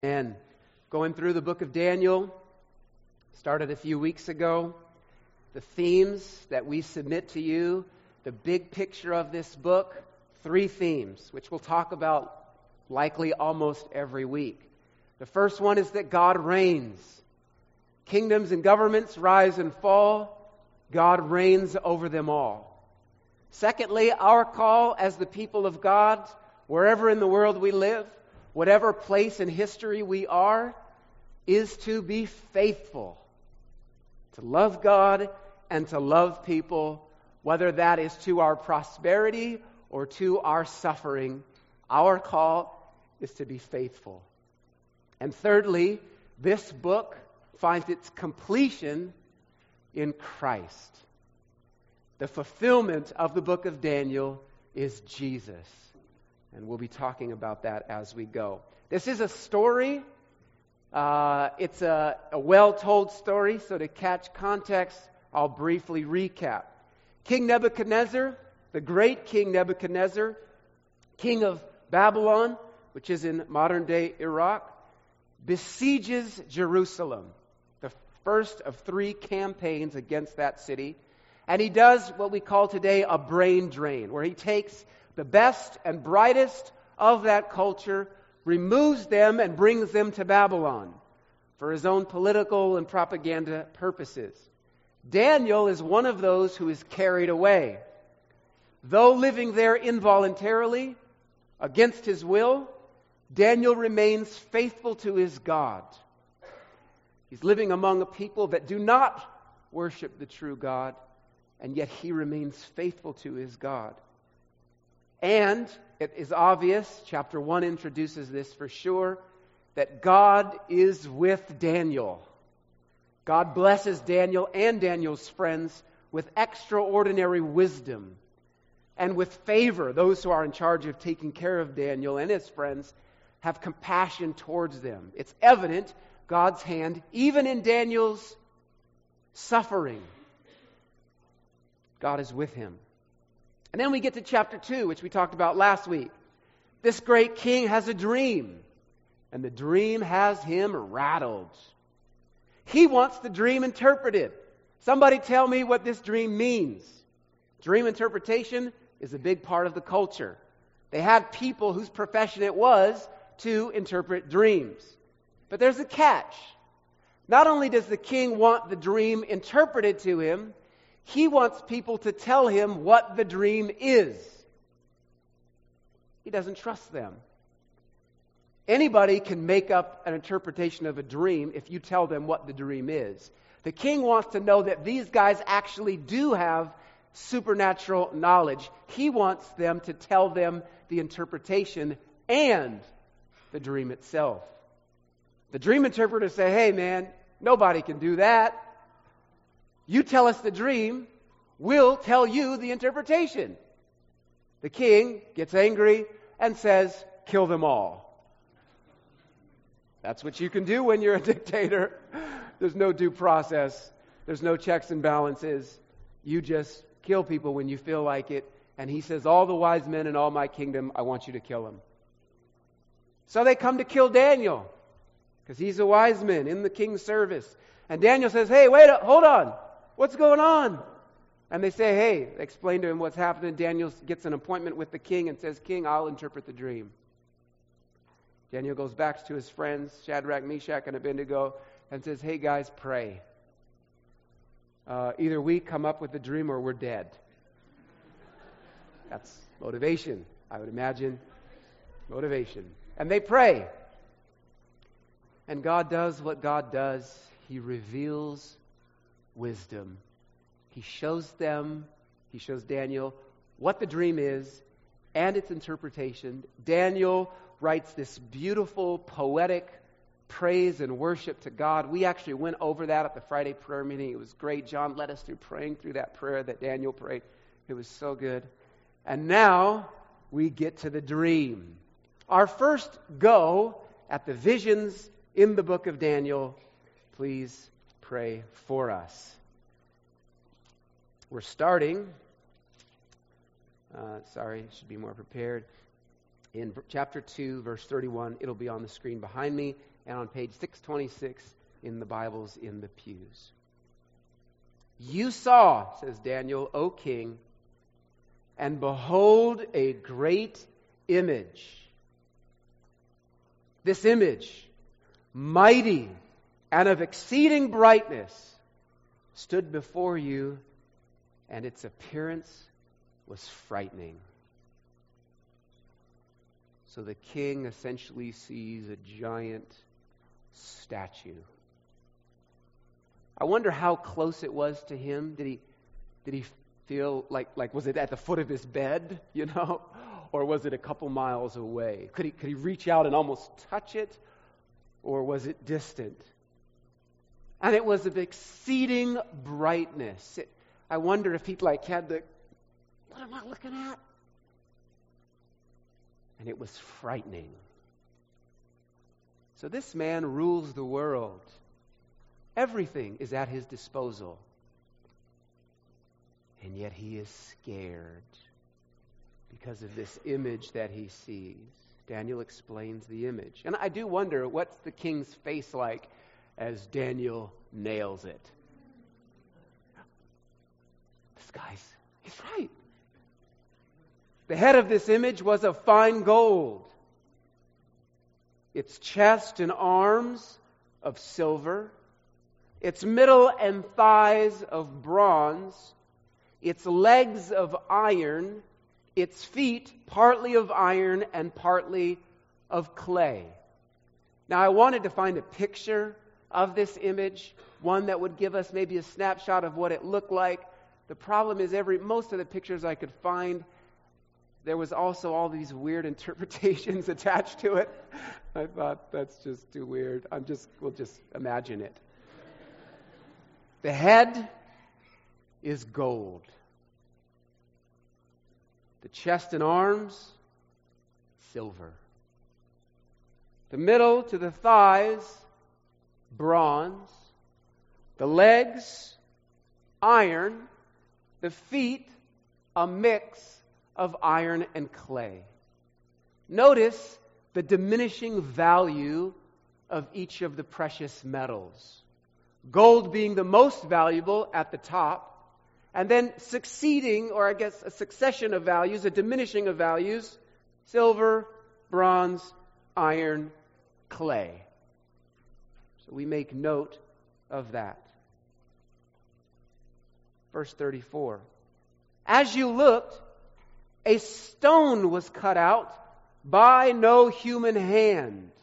And going through the book of Daniel, started a few weeks ago. The themes that we submit to you, the big picture of this book, 3 themes, which we'll talk about likely almost every week. The first one is that God reigns. Kingdoms and governments rise and fall. God reigns over them all. Secondly, our call as the people of God, wherever in the world we live, whatever place in history we are, is to be faithful, to love God and to love people, whether that is to our prosperity or to our suffering. Our call is to be faithful. And thirdly, this book finds its completion in Christ. The fulfillment of the book of Daniel is Jesus. And we'll be talking about that as we go. This is a story. It's a well-told story, so to catch context, I'll briefly recap. King Nebuchadnezzar, the great King Nebuchadnezzar, king of Babylon, which is in modern-day Iraq, besieges Jerusalem, the first of 3 campaigns against that city. And he does what we call today a brain drain, where he takes the best and brightest of that culture, removes them and brings them to Babylon for his own political and propaganda purposes. Daniel is one of those who is carried away. Though living there involuntarily, against his will, Daniel remains faithful to his God. He's living among a people that do not worship the true God, and yet he remains faithful to his God. And it is obvious, chapter 1 introduces this for sure, that God is with Daniel. God blesses Daniel and Daniel's friends with extraordinary wisdom and with favor. Those who are in charge of taking care of Daniel and his friends have compassion towards them. It's evident God's hand, even in Daniel's suffering. God is with him. And then we get to chapter 2, which we talked about last week. This great king has a dream, and the dream has him rattled. He wants the dream interpreted. Somebody tell me what this dream means. Dream interpretation is a big part of the culture. They had people whose profession it was to interpret dreams. But there's a catch. Not only does the king want the dream interpreted to him, he wants people to tell him what the dream is. He doesn't trust them. Anybody can make up an interpretation of a dream if you tell them what the dream is. The king wants to know that these guys actually do have supernatural knowledge. He wants them to tell them the interpretation and the dream itself. The dream interpreters say, hey man, nobody can do that. You tell us the dream, we'll tell you the interpretation. The king gets angry and says, kill them all. That's what you can do when you're a dictator. There's no due process. There's no checks and balances. You just kill people when you feel like it. And he says, all the wise men in all my kingdom, I want you to kill them. So they come to kill Daniel because he's a wise man in the king's service. And Daniel says, hey, wait, hold on. What's going on? And they say, hey, explain to him what's happening. Daniel gets an appointment with the king and says, King, I'll interpret the dream. Daniel goes back to his friends, Shadrach, Meshach, and Abednego, and says, hey guys, pray. Either we come up with the dream or we're dead. That's motivation, I would imagine. Motivation. And they pray. And God does what God does. He reveals wisdom. He shows Daniel what the dream is and its interpretation. Daniel writes this beautiful, poetic praise and worship to God. We actually went over that at the Friday prayer meeting. It was great. John led us through praying through that prayer that Daniel prayed. It was so good. And now we get to the dream. Our first go at the visions in the book of Daniel. Please pray for us. We're starting, should be more prepared. In chapter 2, verse 31, it'll be on the screen behind me. and on page 626 in the Bibles in the pews. You saw, says Daniel, O king, and behold a great image. This image, mighty and of exceeding brightness, stood before you, and its appearance was frightening. So the king essentially sees a giant statue. I wonder how close it was to him. Did he feel like was it at the foot of his bed, or was it a couple miles away? Could he reach out and almost touch it, or was it distant? And it was of exceeding brightness. I wonder if he had the, what am I looking at? And it was frightening. So this man rules the world. Everything is at his disposal. And yet he is scared because of this image that he sees. Daniel explains the image. And I do wonder, what's the king's face like as Daniel nails it? He's right. The head of this image was of fine gold. Its chest and arms of silver. Its middle and thighs of bronze. Its legs of iron. Its feet partly of iron and partly of clay. Now I wanted to find a picture of this image, one that would give us maybe a snapshot of what it looked like. The problem is most of the pictures I could find, there was also all these weird interpretations attached to it. I thought, that's just too weird. We'll just imagine it. The head is gold. The chest and arms, silver. The middle to the thighs, bronze. The legs, iron. The feet, a mix of iron and clay. Notice the diminishing value of each of the precious metals. Gold being the most valuable at the top, and then succeeding, or I guess a succession of values, a diminishing of values, silver, bronze, iron, clay. So we make note of that. Verse 34. As you looked, a stone was cut out by no human hand.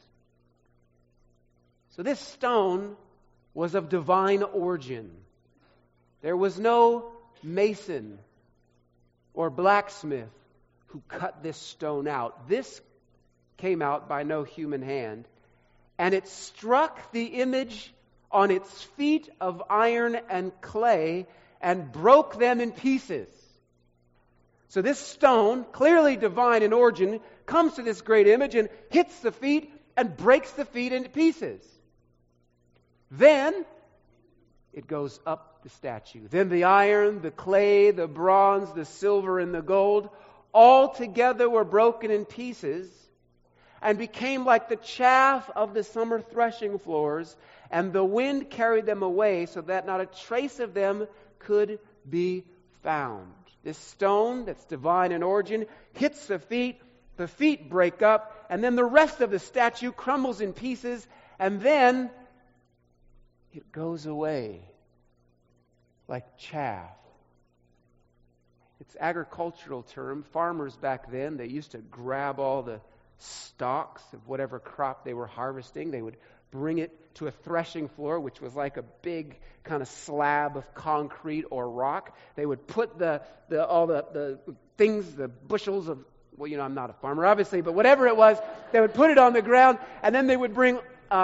So this stone was of divine origin. There was no mason or blacksmith who cut this stone out. This came out by no human hand, and it struck the image on its feet of iron and clay and broke them in pieces. So this stone, clearly divine in origin, comes to this great image and hits the feet and breaks the feet into pieces. Then it goes up the statue. Then the iron, the clay, the bronze, the silver, and the gold all together were broken in pieces and became like the chaff of the summer threshing floors, and the wind carried them away so that not a trace of them could be found. This stone that's divine in origin hits the feet break up, and then the rest of the statue crumbles in pieces, and then it goes away like chaff. It's an agricultural term. Farmers back then, they used to grab all the stalks of whatever crop they were harvesting. They would bring it to a threshing floor, which was like a big kind of slab of concrete or rock. They would put all the things, the bushels of, I'm not a farmer obviously, but whatever it was, they would put it on the ground, and then they would bring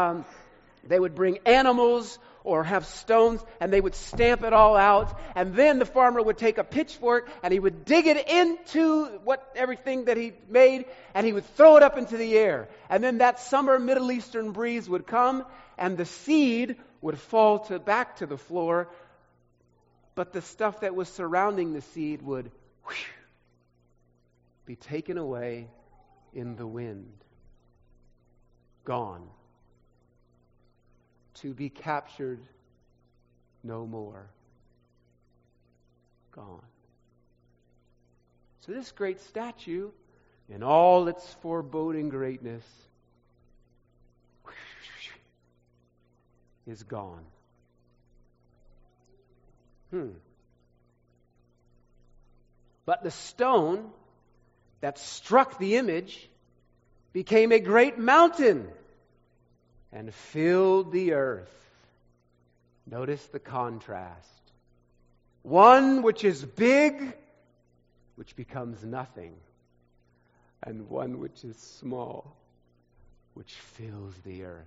animals or have stones, and they would stamp it all out, and then the farmer would take a pitchfork and he would dig it into everything that he made, and he would throw it up into the air. And then that summer Middle Eastern breeze would come, and the seed would fall back to the floor, but the stuff that was surrounding the seed would be taken away in the wind. Gone. to be captured no more. Gone. So this great statue, in all its foreboding greatness, is gone. But the stone that struck the image became a great mountain and filled the earth. Notice the contrast. One which is big, which becomes nothing, and one which is small, which fills the earth.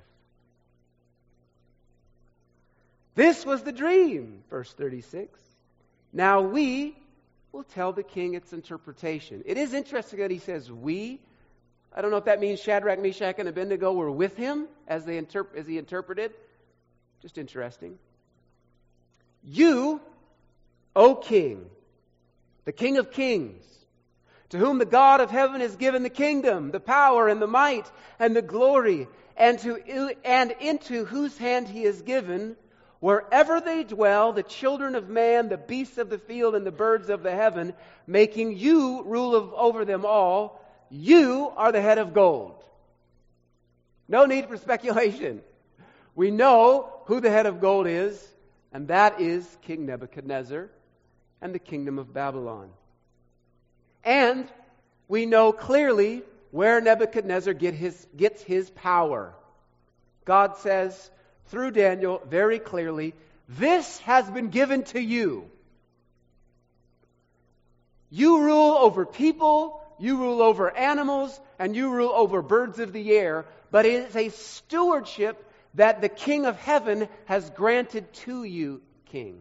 This was the dream, verse 36. Now we will tell the king its interpretation. It is interesting that he says we. I don't know if that means Shadrach, Meshach, and Abednego were with him as he interpreted. Just interesting. You, O king, the King of kings, to whom the God of heaven has given the kingdom, the power and the might and the glory, and into whose hand he has given, wherever they dwell, the children of man, the beasts of the field, and the birds of the heaven, making you rule over them all, you are the head of gold. No need for speculation. We know who the head of gold is, and that is King Nebuchadnezzar and the kingdom of Babylon. And we know clearly where Nebuchadnezzar gets his power. God says through Daniel very clearly, this has been given to you. You rule over people, you rule over animals, and you rule over birds of the air, but it is a stewardship that the King of heaven has granted to you, king.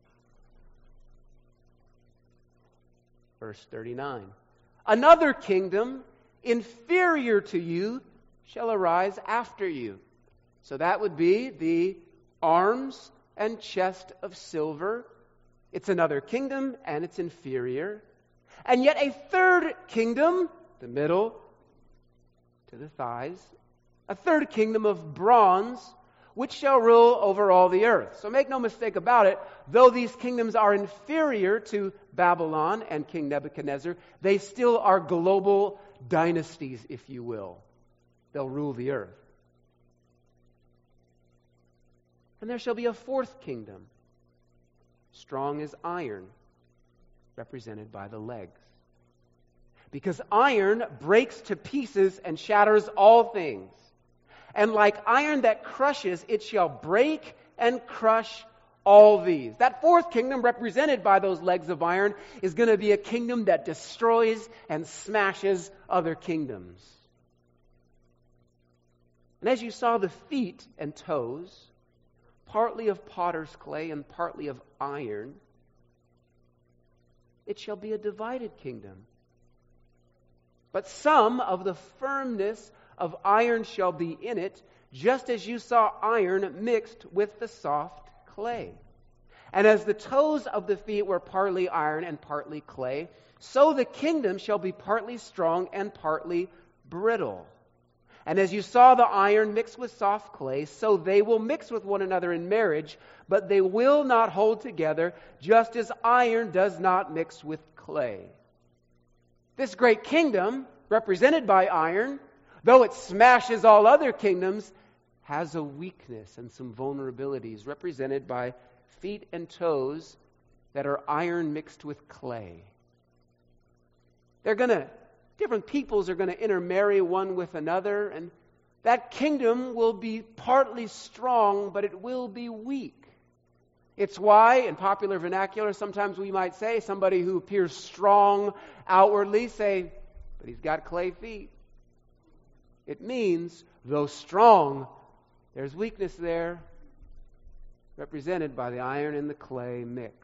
Verse 39. Another kingdom inferior to you shall arise after you. So that would be the arms and chest of silver. It's another kingdom and it's inferior. And yet a third kingdom, the middle to the thighs, a third kingdom of bronze, which shall rule over all the earth. So make no mistake about it, though these kingdoms are inferior to Babylon and King Nebuchadnezzar, they still are global dynasties, if you will. They'll rule the earth. And there shall be a fourth kingdom, strong as iron, represented by the legs. Because iron breaks to pieces and shatters all things. And like iron that crushes, it shall break and crush all these. That fourth kingdom, represented by those legs of iron, is going to be a kingdom that destroys and smashes other kingdoms. And as you saw the feet and toes, partly of potter's clay and partly of iron, it shall be a divided kingdom. But some of the firmness of iron shall be in it, just as you saw iron mixed with the soft clay. And as the toes of the feet were partly iron and partly clay, so the kingdom shall be partly strong and partly brittle. And as you saw the iron mixed with soft clay, so they will mix with one another in marriage, but they will not hold together, just as iron does not mix with clay. This great kingdom, represented by iron, though it smashes all other kingdoms, has a weakness and some vulnerabilities, represented by feet and toes that are iron mixed with clay. Different peoples are going to intermarry one with another, and that kingdom will be partly strong, but it will be weak. It's why, in popular vernacular, sometimes we might say, somebody who appears strong outwardly, say, but he's got clay feet. It means, though strong, there's weakness there, represented by the iron and the clay mixed.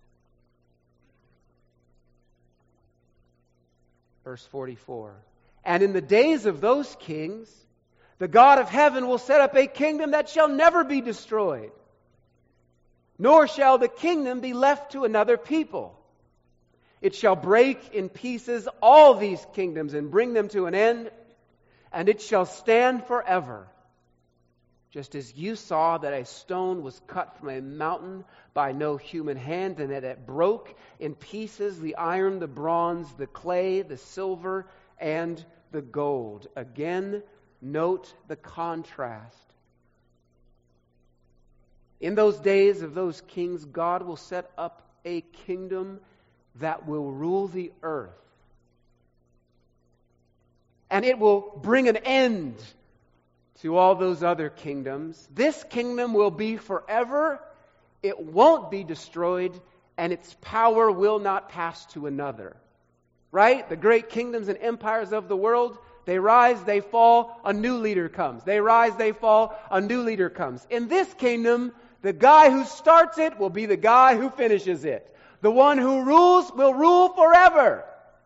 Verse 44. And in the days of those kings, the God of heaven will set up a kingdom that shall never be destroyed, nor shall the kingdom be left to another people. It shall break in pieces all these kingdoms and bring them to an end, and it shall stand forever. Just as you saw that a stone was cut from a mountain by no human hand, and that it broke in pieces the iron, the bronze, the clay, the silver, and the gold. Again, note the contrast. In those days of those kings, God will set up a kingdom that will rule the earth. And it will bring an end to all those other kingdoms. This kingdom will be forever. It won't be destroyed, and its power will not pass to another. Right? The great kingdoms and empires of the world, they rise, they fall, a new leader comes. They rise, they fall, a new leader comes. In this kingdom, the guy who starts it will be the guy who finishes it. The one who rules will rule forever.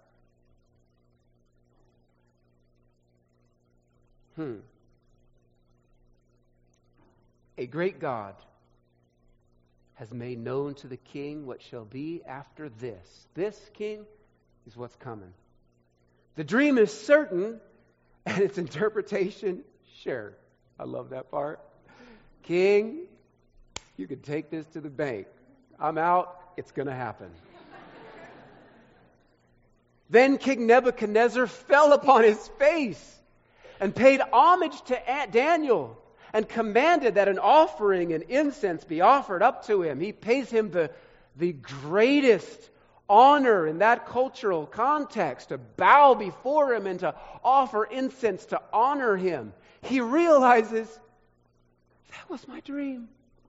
A great God has made known to the king what shall be after this. This, king, is what's coming. The dream is certain, and its interpretation, sure. I love that part. King, you can take this to the bank. I'm out. It's going to happen. Then King Nebuchadnezzar fell upon his face and paid homage to Daniel and commanded that an offering and incense be offered up to him. He pays him the greatest honor in that cultural context, to bow before him and to offer incense to honor him. He realizes, that was my dream.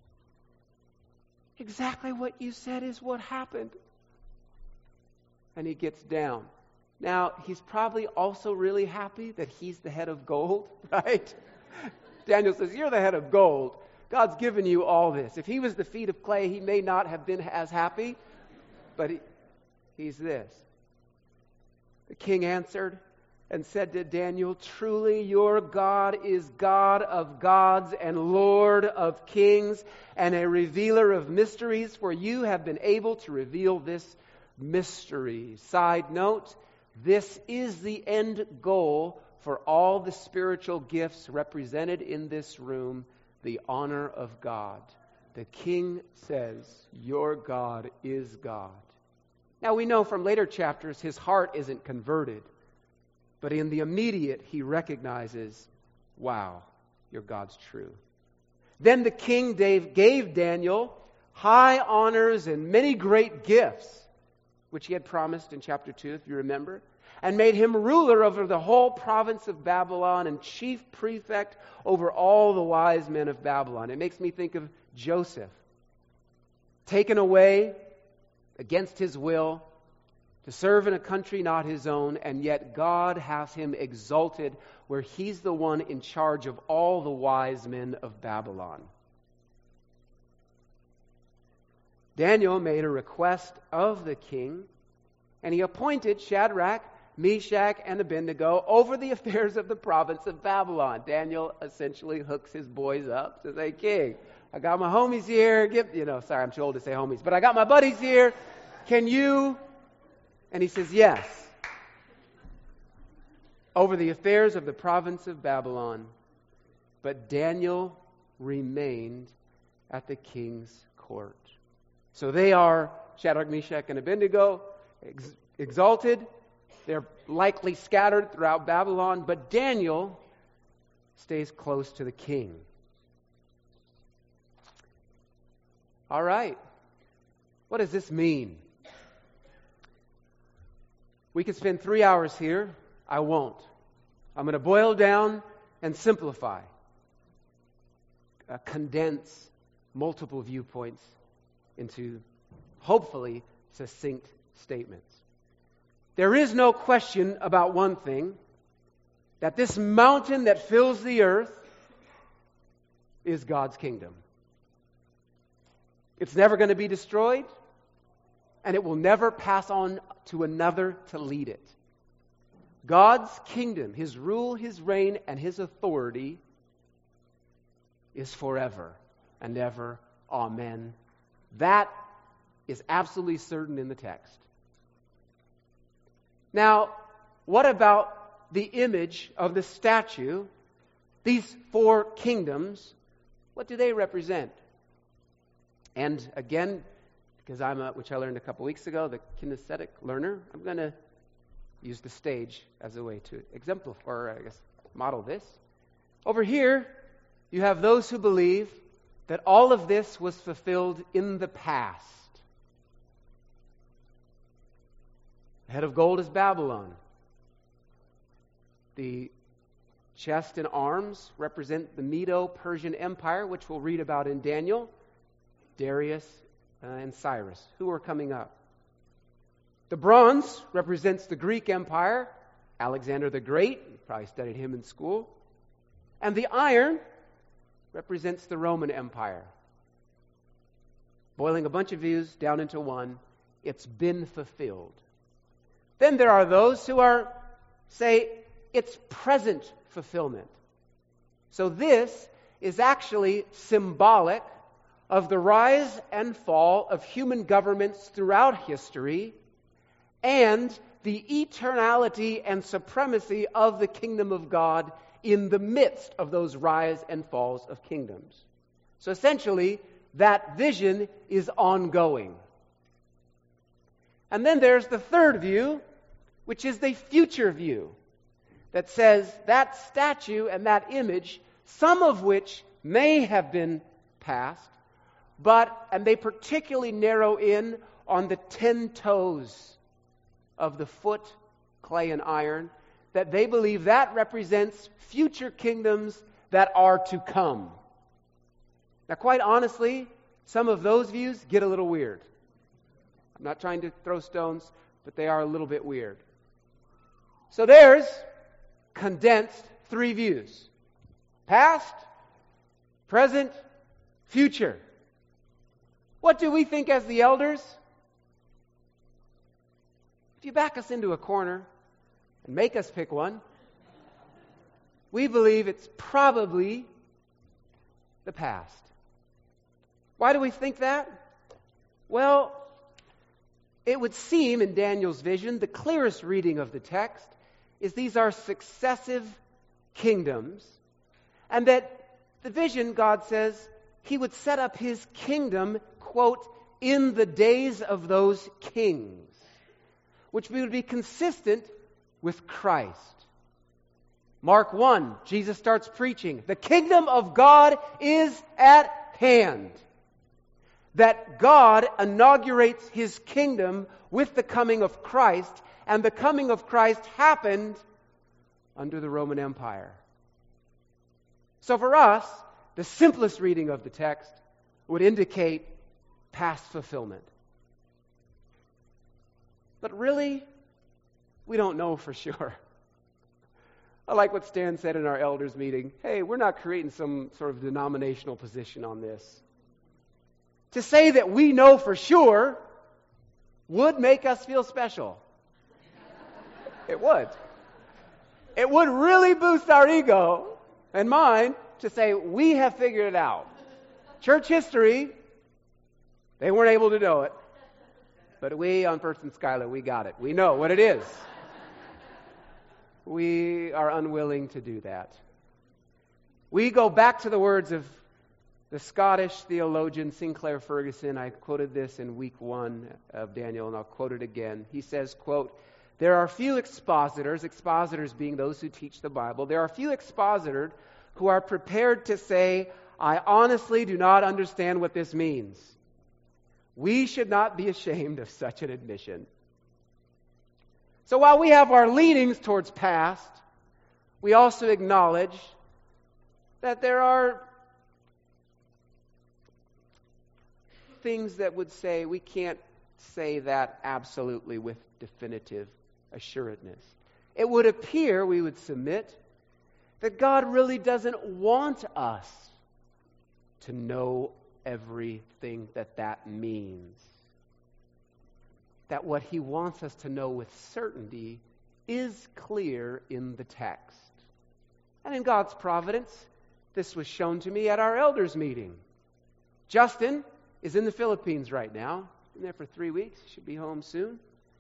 Exactly what you said is what happened. And he gets down. Now, he's probably also really happy that he's the head of gold, right? Daniel says, you're the head of gold. God's given you all this. If he was the feet of clay, he may not have been as happy, but he's this. The king answered and said to Daniel, truly your God is God of gods and Lord of kings and a revealer of mysteries, for you have been able to reveal this mystery. Side note, this is the end goal for all the spiritual gifts represented in this room, the honor of God. The king says, your God is God. Now we know from later chapters his heart isn't converted, but in the immediate he recognizes, wow, your God's true. Then the king gave Daniel high honors and many great gifts, which he had promised in chapter 2, if you remember, and made him ruler over the whole province of Babylon and chief prefect over all the wise men of Babylon. It makes me think of Joseph, taken away against his will to serve in a country not his own, and yet God has him exalted where he's the one in charge of all the wise men of Babylon. Daniel made a request of the king, and he appointed Shadrach, Meshach, and Abednego over the affairs of the province of Babylon. Daniel essentially hooks his boys up, says, hey, king, I got my homies here. Sorry, I'm too old to say homies, but I got my buddies here. Can you? And he says, yes. Over the affairs of the province of Babylon. But Daniel remained at the king's court. So they are, Shadrach, Meshach, and Abednego, exalted. They're likely scattered throughout Babylon, but Daniel stays close to the king. All right. What does this mean? We could spend 3 hours here. I won't. I'm going to boil down and simplify. Condense multiple viewpoints into, hopefully, succinct statements. There is no question about one thing, that this mountain that fills the earth is God's kingdom. It's never going to be destroyed, and it will never pass on to another to lead it. God's kingdom, his rule, his reign, and his authority is forever and ever. Amen. That is absolutely certain in the text. Now, what about the image of the statue? These 4 kingdoms What do they represent? And again, because which I learned a couple weeks ago, the kinesthetic learner, I'm going to use the stage as a way to exemplify, or I guess model this. Over here, you have those who believe that all of this was fulfilled in the past. The head of gold is Babylon. The chest and arms represent the Medo-Persian Empire, which we'll read about in Daniel. Darius and Cyrus, who are coming up. The bronze represents the Greek Empire, Alexander the Great. You probably studied him in school. And the iron represents the Roman Empire. Boiling a bunch of views down into one, it's been fulfilled. Then there are those who say it's present fulfillment. So this is actually symbolic of the rise and fall of human governments throughout history and the eternality and supremacy of the kingdom of God in the midst of those rise and falls of kingdoms. So essentially, that vision is ongoing. And then there's the third view, which is the future view, that says that statue and that image, some of which may have been past, and they particularly narrow in on the 10 toes of the foot, clay and iron, that they believe that represents future kingdoms that are to come. Now, quite honestly, some of those views get a little weird. I'm not trying to throw stones, but they are a little bit weird. So there's condensed 3 views: past, present, future. What do we think as the elders? If you back us into a corner and make us pick one, we believe it's probably the past. Why do we think that? Well, it would seem in Daniel's vision, the clearest reading of the text is these are successive kingdoms, and that the vision, God says, He would set up His kingdom, quote, in the days of those kings, which would be consistent with Christ. Mark 1, Jesus starts preaching, the kingdom of God is at hand. That God inaugurates His kingdom with the coming of Christ, and the coming of Christ happened under the Roman Empire. So for us, the simplest reading of the text would indicate past fulfillment. But really, we don't know for sure. I like what Stan said in our elders meeting. Hey, we're not creating some sort of denominational position on this. To say that we know for sure would make us feel special. It would. It would really boost our ego and mine to say we have figured it out. Church history, they weren't able to know it. But we on First and Schuyler, we got it. We know what it is. We are unwilling to do that. We go back to the words of the Scottish theologian Sinclair Ferguson. I quoted this in week 1 of Daniel, and I'll quote it again. He says, quote, there are few expositors being those who teach the Bible, there are few expositors who are prepared to say, I honestly do not understand what this means. We should not be ashamed of such an admission. So while we have our leanings towards past, we also acknowledge that there are things that would say we can't say that absolutely with definitive assuredness. It would appear, we would submit, that God really doesn't want us to know everything that means. That what He wants us to know with certainty is clear in the text. And in God's providence, this was shown to me at our elders meeting. Justin is in the Philippines right now. Been there for 3 weeks. Should be home soon.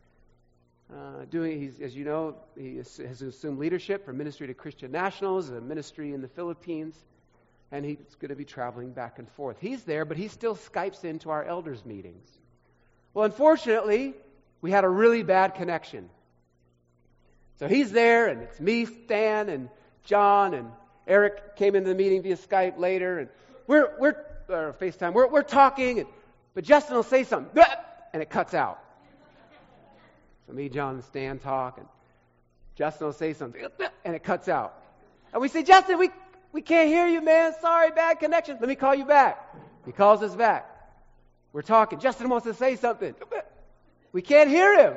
As you know, he has assumed leadership for Ministry to Christian Nationals, a ministry in the Philippines. and he's going to be traveling back and forth. He's there, but he still Skypes into our elders' meetings. Well, unfortunately, we had a really bad connection. So he's there, and it's me, Stan, and John, and Eric came into the meeting via Skype later, and we're FaceTime. We're talking, but Justin will say something, and it cuts out. So me, John, and Stan talk, and Justin will say something, and it cuts out. And we say, Justin, we can't hear you, man. Sorry, bad connection. Let me call you back. He calls us back. We're talking. Justin wants to say something. We can't hear him.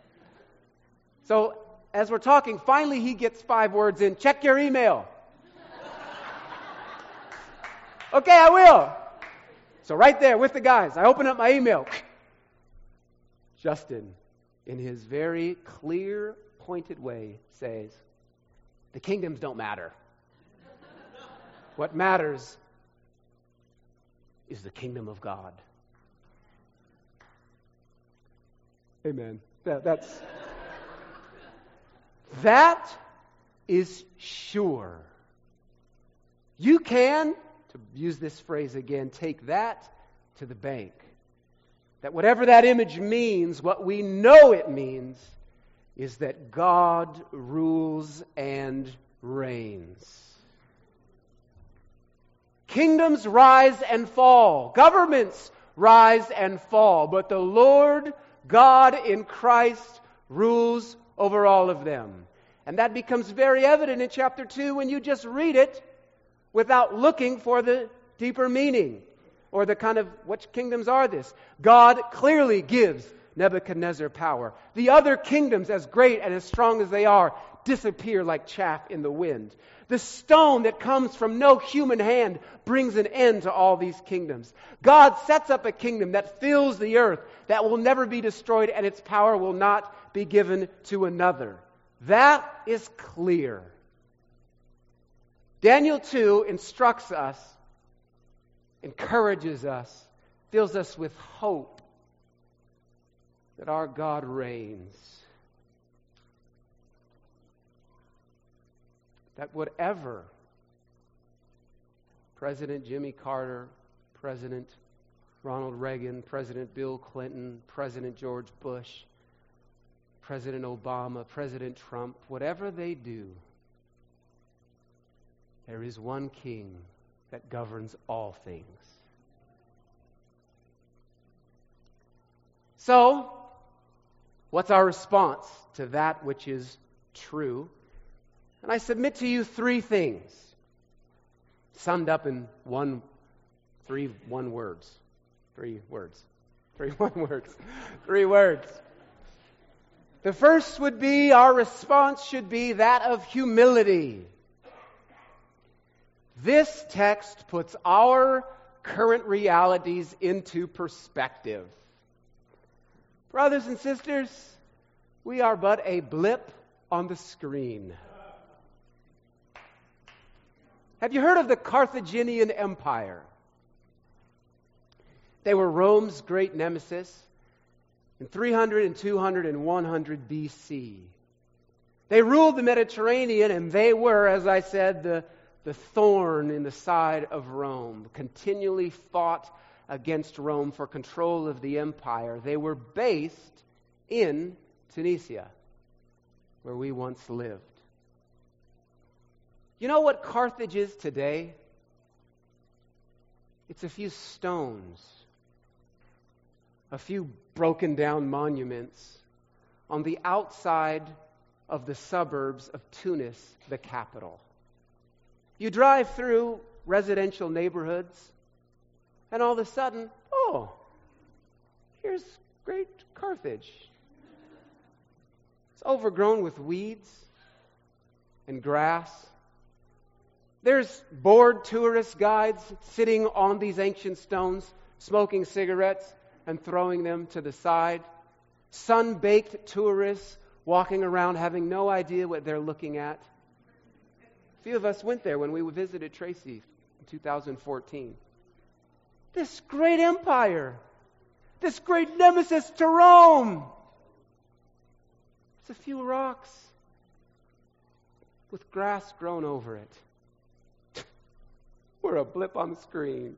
So as we're talking, finally he gets 5 words in. Check your email. Okay, I will. So right there with the guys, I open up my email. Justin, in his very clear, pointed way, says, the kingdoms don't matter. What matters is the kingdom of God. Amen. That is sure. You can, to use this phrase again, take that to the bank. That whatever that image means, what we know it means is that God rules and reigns. Kingdoms rise and fall. Governments rise and fall. But the Lord God in Christ rules over all of them. And that becomes very evident in chapter 2 when you just read it without looking for the deeper meaning or the kind of, which kingdoms are this? God clearly gives Nebuchadnezzar power. The other kingdoms, as great and as strong as they are, disappear like chaff in the wind. The stone that comes from no human hand brings an end to all these kingdoms. God sets up a kingdom that fills the earth, that will never be destroyed, and its power will not be given to another. That is clear. Daniel 2 instructs us, encourages us, fills us with hope that our God reigns. That whatever President Jimmy Carter, President Ronald Reagan, President Bill Clinton, President George Bush, President Obama, President Trump, whatever they do, there is one king that governs all things. So, what's our response to that which is true? And I submit to you 3 things, summed up in 3 words. The first would be, our response should be that of humility. This text puts our current realities into perspective. Brothers and sisters, we are but a blip on the screen. Have you heard of the Carthaginian Empire? They were Rome's great nemesis in 300 and 200 and 100 BC. They ruled the Mediterranean, and they were, as I said, the thorn in the side of Rome, continually fought against Rome for control of the empire. They were based in Tunisia, where we once lived. You know what Carthage is today? It's a few stones, a few broken down monuments on the outside of the suburbs of Tunis, the capital. You drive through residential neighborhoods, and all of a sudden, here's great Carthage. It's overgrown with weeds and grass. There's bored tourist guides sitting on these ancient stones, smoking cigarettes and throwing them to the side. Sun-baked tourists walking around having no idea what they're looking at. A few of us went there when we visited Tracy in 2014. This great empire, this great nemesis to Rome. It's a few rocks with grass grown over it. We're a blip on the screen.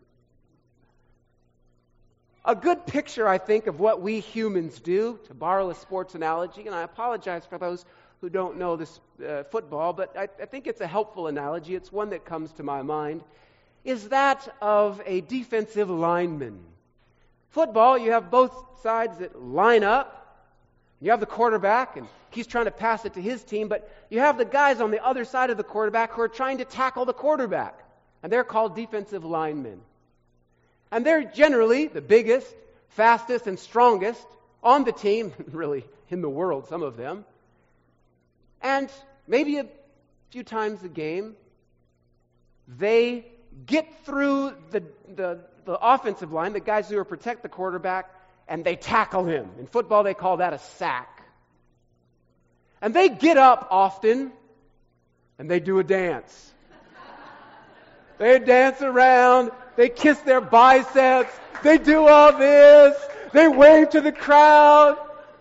A good picture, I think, of what we humans do, to borrow a sports analogy, and I apologize for those who don't know this football, but I think it's a helpful analogy. It's one that comes to my mind, is that of a defensive lineman. Football, you have both sides that line up. You have the quarterback, and he's trying to pass it to his team, but you have the guys on the other side of the quarterback who are trying to tackle the quarterback, and they're called defensive linemen. And they're generally the biggest, fastest, and strongest on the team, really in the world, some of them. And maybe a few times a game, they get through the offensive line, the guys who protect the quarterback, and they tackle him. In football, they call that a sack. And they get up often, and they do a dance. They dance around, they kiss their biceps, they do all this, they wave to the crowd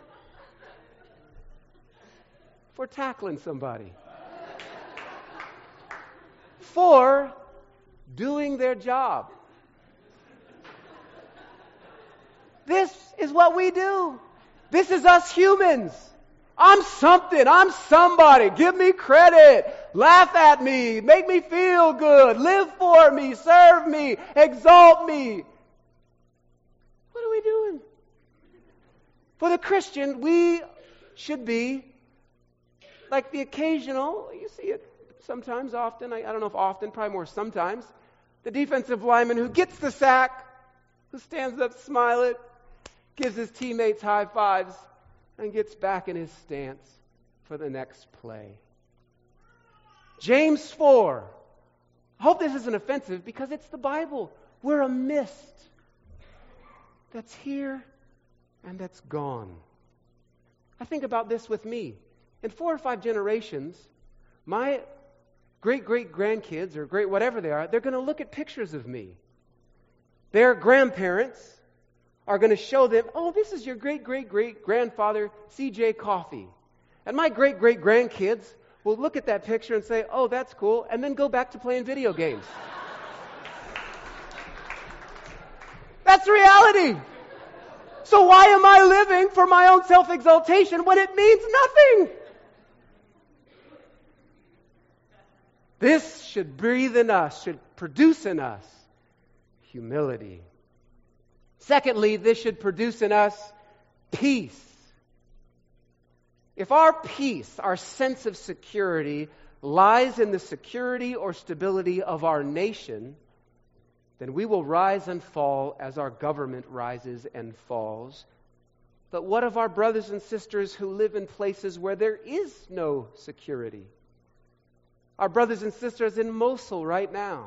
for tackling somebody. For doing their job. This is what we do. This is us humans. I'm something. I'm somebody. Give me credit. Laugh at me. Make me feel good. Live for me. Serve me. Exalt me. What are we doing? For the Christian, we should be like the occasional, you see it sometimes, often, I don't know if often, probably more sometimes, the defensive lineman who gets the sack, who stands up smiling, gives his teammates high fives, and gets back in his stance for the next play. James 4. I hope this isn't offensive because it's the Bible. We're a mist that's here and that's gone. I think about this with me. In 4 or 5 generations, my great-great-grandkids or great whatever they are, they're going to look at pictures of me. Their grandparents are going to show them, oh, this is your great-great-great-grandfather, C.J. Coffey. And my great-great-grandkids will look at that picture and say, oh, that's cool, and then go back to playing video games. That's reality. So why am I living for my own self-exaltation when it means nothing? This should breathe in us, should produce in us humility. Secondly, this should produce in us peace. If our peace, our sense of security, lies in the security or stability of our nation, then we will rise and fall as our government rises and falls. But what of our brothers and sisters who live in places where there is no security? Our brothers and sisters in Mosul right now,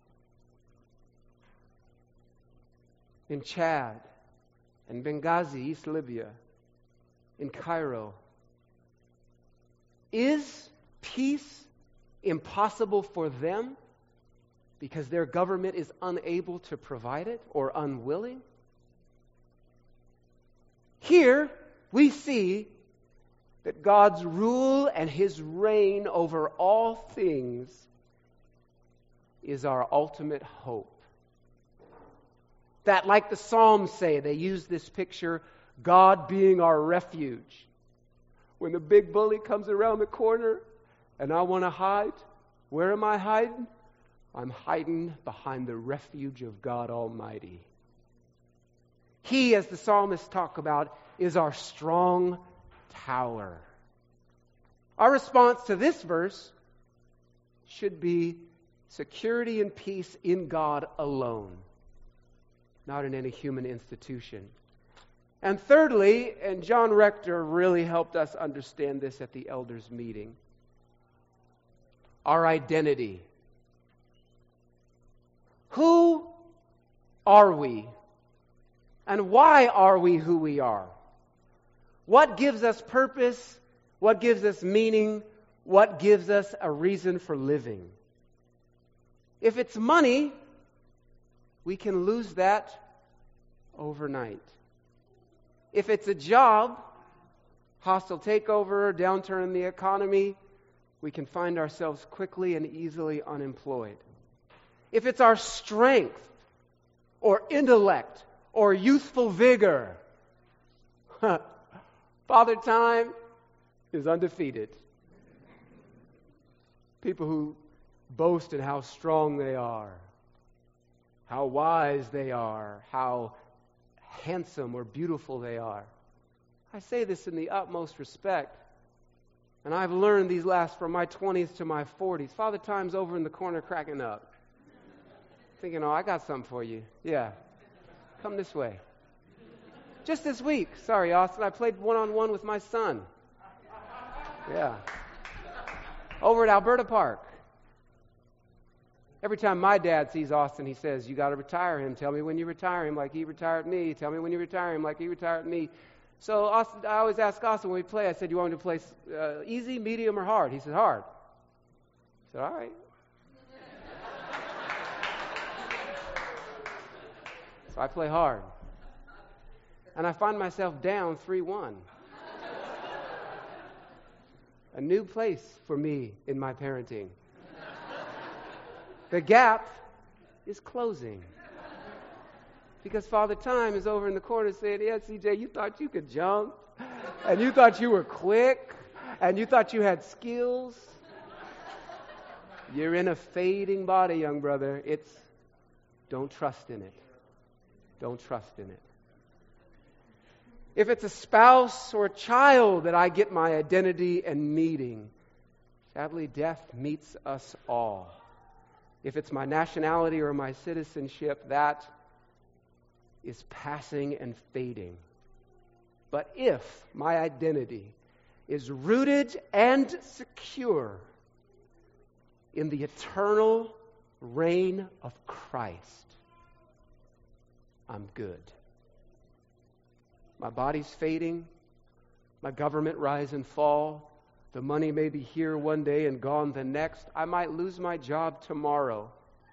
in Chad, in Benghazi, East Libya, in Cairo. Is peace impossible for them because their government is unable to provide it or unwilling? Here we see that God's rule and His reign over all things is our ultimate hope. That, like the Psalms say, they use this picture, God being our refuge. When the big bully comes around the corner and I want to hide, where am I hiding? I'm hiding behind the refuge of God Almighty. He, as the psalmists talk about, is our strong tower. Our response to this verse should be security and peace in God alone, not in any human institution. And thirdly, and John Rector really helped us understand this at the elders' meeting, our identity. Who are we? And why are we who we are? What gives us purpose? What gives us meaning? What gives us a reason for living? If it's money, we can lose that overnight. If it's a job, hostile takeover, downturn in the economy, we can find ourselves quickly and easily unemployed. if it's our strength or intellect or youthful vigor, Father Time is undefeated. People who boast in how strong they are, how wise they are, how handsome or beautiful they are. I say this in the utmost respect. And I've learned these last from my 20s to my 40s. Father Time's over in the corner cracking up. Thinking, oh, I got something for you. Yeah. Come this way. Just this week, sorry, Austin, I played one-on-one with my son. Yeah. Over at Alberta Park. Every time my dad sees Austin, he says, you got to retire him. Tell me when you retire him like he retired me. Tell me when you retire him like he retired me. So Austin, I always ask Austin when we play, I said, you want me to play easy, medium, or hard? He said, hard. I said, all right. So I play hard. And I find myself down 3-1. A new place for me in my parenting. The gap is closing. Because Father Time is over in the corner saying, yeah, CJ, you thought you could jump, and you thought you were quick, and you thought you had skills. You're in a fading body, young brother. Don't trust in it. Don't trust in it. If it's a spouse or a child that I get my identity and meeting, sadly, death meets us all. If it's my nationality or my citizenship, that is passing and fading. But if my identity is rooted and secure in the eternal reign of Christ, I'm good. My body's fading, my government rise and fall, the money may be here one day and gone the next. I might lose my job tomorrow.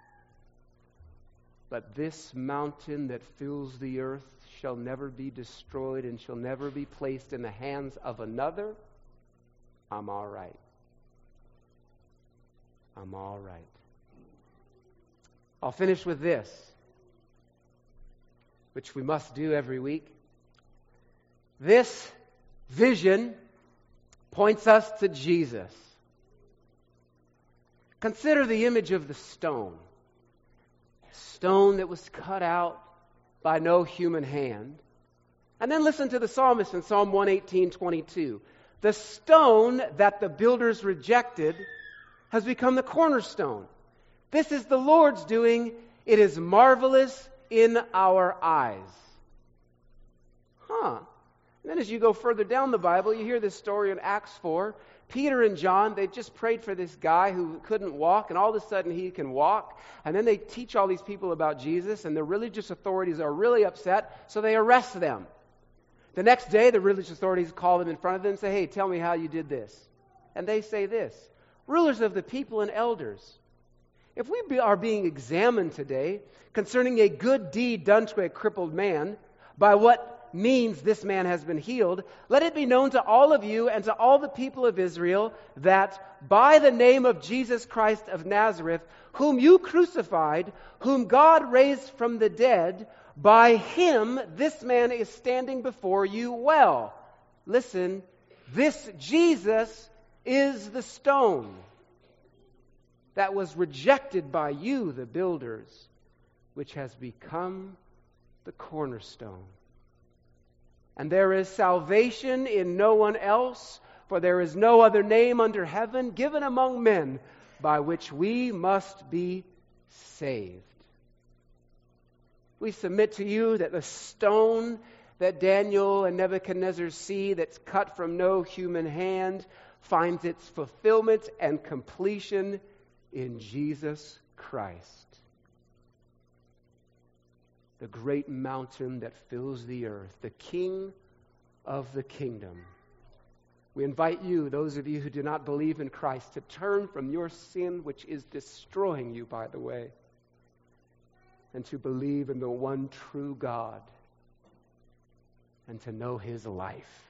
But this mountain that fills the earth shall never be destroyed and shall never be placed in the hands of another. I'm all right. I'm all right. I'll finish with this, which we must do every week. This vision points us to Jesus. Consider the image of the stone. Stone that was cut out by no human hand. And then listen to the psalmist in Psalm 118:22. The stone that the builders rejected has become the cornerstone. This is the Lord's doing. It is marvelous in our eyes. And then as you go further down the Bible, you hear this story in Acts 4. Peter and John, they just prayed for this guy who couldn't walk, and all of a sudden he can walk. And then they teach all these people about Jesus, and the religious authorities are really upset, so they arrest them. The next day, the religious authorities call them in front of them and say, hey, tell me how you did this. And they say this, rulers of the people and elders, if we are being examined today concerning a good deed done to a crippled man, by what means this man has been healed, let it be known to all of you and to all the people of Israel that by the name of Jesus Christ of Nazareth, whom you crucified, whom God raised from the dead, by him this man is standing before you well. Listen, this Jesus is the stone that was rejected by you, the builders, which has become the cornerstone. And there is salvation in no one else, for there is no other name under heaven given among men by which we must be saved. We submit to you that the stone that Daniel and Nebuchadnezzar see that's cut from no human hand finds its fulfillment and completion in Jesus Christ. The great mountain that fills the earth, the King of the kingdom. We invite you, those of you who do not believe in Christ, to turn from your sin, which is destroying you, by the way, and to believe in the one true God and to know his life.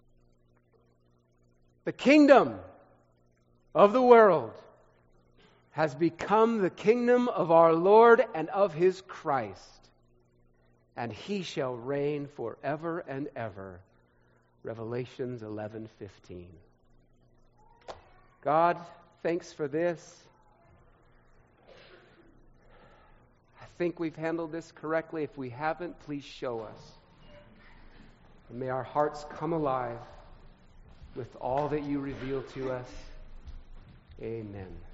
The kingdom of the world has become the kingdom of our Lord and of his Christ, and he shall reign forever and ever. Revelations 11:15. God, thanks for this. I think we've handled this correctly. If we haven't, please show us. And may our hearts come alive with all that you reveal to us. Amen.